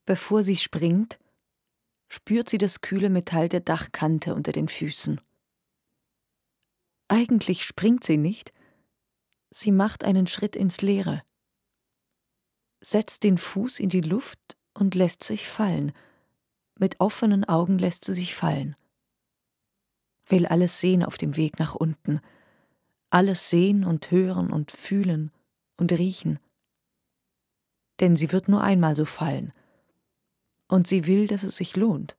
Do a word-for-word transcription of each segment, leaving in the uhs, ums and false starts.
Bevor sie springt, spürt sie das kühle Metall der Dachkante unter den Füßen. Eigentlich springt sie nicht, sie macht einen Schritt ins Leere, setzt den Fuß in die Luft und lässt sich fallen. Mit offenen Augen lässt sie sich fallen. Will alles sehen auf dem Weg nach unten, alles sehen und hören und fühlen und riechen. Denn sie wird nur einmal so fallen. Und sie will, dass es sich lohnt.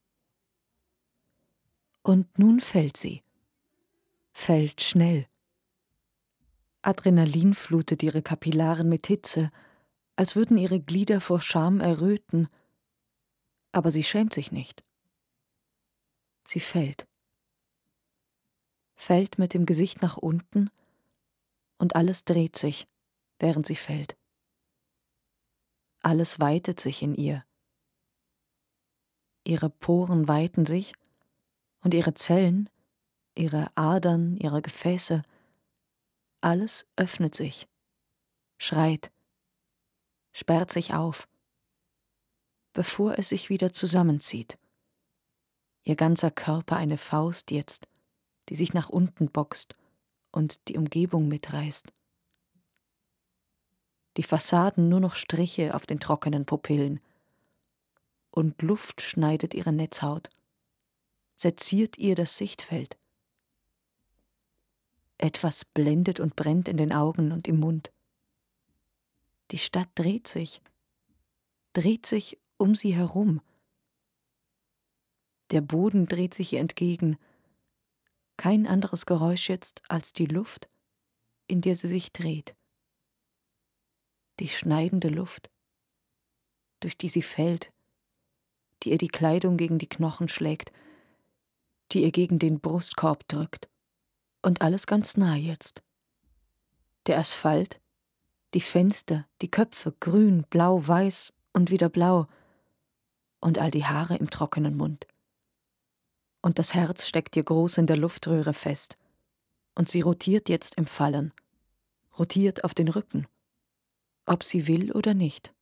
Und nun fällt sie. Fällt schnell. Adrenalin flutet ihre Kapillaren mit Hitze, als würden ihre Glieder vor Scham erröten. Aber sie schämt sich nicht. Sie fällt. Fällt mit dem Gesicht nach unten und alles dreht sich, während sie fällt. Alles weitet sich in ihr. Ihre Poren weiten sich und ihre Zellen, ihre Adern, ihre Gefäße, alles öffnet sich, schreit, sperrt sich auf, bevor es sich wieder zusammenzieht. Ihr ganzer Körper eine Faust jetzt, die sich nach unten boxt und die Umgebung mitreißt. Die Fassaden nur noch Striche auf den trockenen Pupillen. Und Luft schneidet ihre Netzhaut, seziert ihr das Sichtfeld. Etwas blendet und brennt in den Augen und im Mund. Die Stadt dreht sich, dreht sich um sie herum. Der Boden dreht sich ihr entgegen. Kein anderes Geräusch jetzt als die Luft, in der sie sich dreht. Die schneidende Luft, durch die sie fällt, die ihr die Kleidung gegen die Knochen schlägt, die ihr gegen den Brustkorb drückt. Und alles ganz nah jetzt. Der Asphalt, die Fenster, die Köpfe, grün, blau, weiß und wieder blau. Und all die Haare im trockenen Mund. Und das Herz steckt ihr groß in der Luftröhre fest. Und sie rotiert jetzt im Fallen, rotiert auf den Rücken, ob sie will oder nicht.